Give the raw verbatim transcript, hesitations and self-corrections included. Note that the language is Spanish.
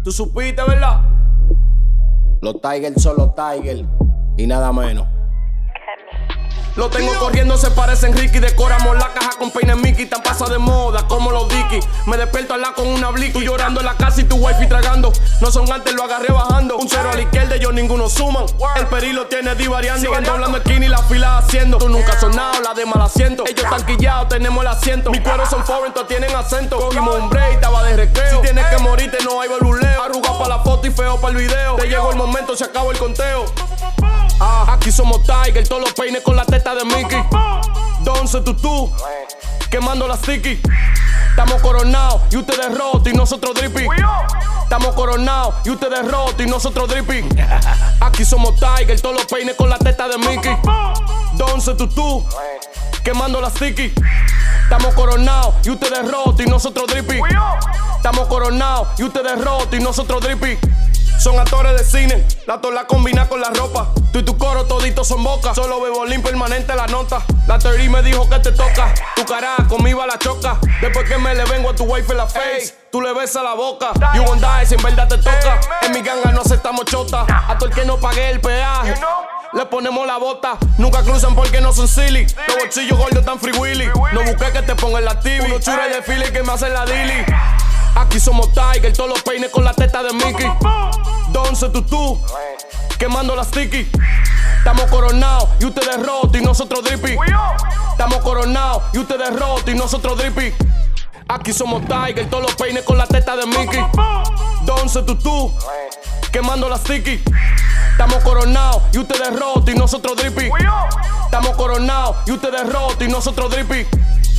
Tú supiste, ¿verdad? Los Tigers son los Tigers y nada menos. Lo tengo corriendo, se parecen Ricky. Decoramos la caja con peines Mickey. Tan pasa de moda como los Dicky. Me despierto al lado con una blicky. Tú llorando en la casa y tu wifi tragando. No son antes, lo agarré bajando. Un cero a la izquierda, ellos ninguno suman. El perilo tiene divariando. Siguen doblando esquina y la fila haciendo. Tú nunca has sonado, la de mal asiento. Ellos están quillados, tenemos el asiento. Mis cueros son foreign, todos tienen acento. Cogimos un break, estaba de recreo. Si tienes que morirte, no hay beluleo. Arruga para la foto y feo para el video. Te llegó el momento, se acabó el conteo. Ah, aquí somos Tiger, todos los peines con la teta de Mickey. Donce tutú, quemando la sticky. Estamos coronados y ustedes rotos y nosotros drippy. Estamos coronados y ustedes rotos y nosotros drippy. Aquí somos Tiger, todos los peines con la teta de Mickey. Donce tutú, quemando la sticky. Estamos coronados y ustedes rotos y nosotros drippy. Estamos coronados y ustedes rotos y nosotros drippy. Son actores de cine, la tola combina con la ropa. Tú y tu coro toditos son boca. Solo bebo limpio permanente la nota. La teoría me dijo que te toca. Tu cara conmigo a la choca. Después que me le vengo a tu wife en la face, tú le besas la boca. You won't die si en verdad te toca. En mi ganga no aceptamos chota. A todo el que no pague el peaje le ponemos la bota. Nunca cruzan porque no son silly. Los bolsillos gordos tan free willy. No busqué que te ponga en la T V. Unos churros de Philly que me hacen la dilly. Aquí somos Tiger, todos los peines con la teta de Mickey. Donce tutú, quemando la sticky. Estamos coronados y ustedes rotos y nosotros drippy. Estamos coronados y ustedes rotos y nosotros drippy. Aquí somos Tiger, todos los peines con la teta de Mickey. Donce tutú, quemando la sticky. Estamos coronados y ustedes rotos y nosotros drippy. Estamos coronados y ustedes rotos y nosotros drippy.